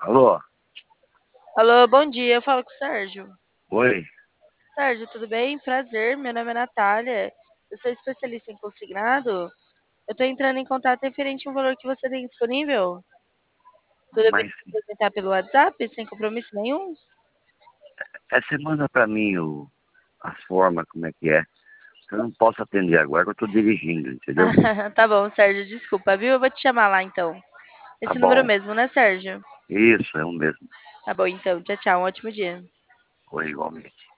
Alô? Alô, bom dia. Eu falo com o Sérgio. Oi? Sérgio, tudo bem? Prazer. Meu nome é Natália. Eu sou especialista em consignado. Eu tô entrando em contato referente ao valor que você tem disponível. Tudo bem Mas se apresentar pelo WhatsApp, sem compromisso nenhum? você manda pra mim as formas, como é que é. Eu não posso atender agora, que eu tô dirigindo, entendeu? Tá bom, Sérgio, desculpa, viu? Eu vou te chamar lá então. Tá Esse número bom. mesmo, né, Sérgio? Isso, é o mesmo. Tá bom, então. Tchau, tchau. Um ótimo dia. Oi, igualmente.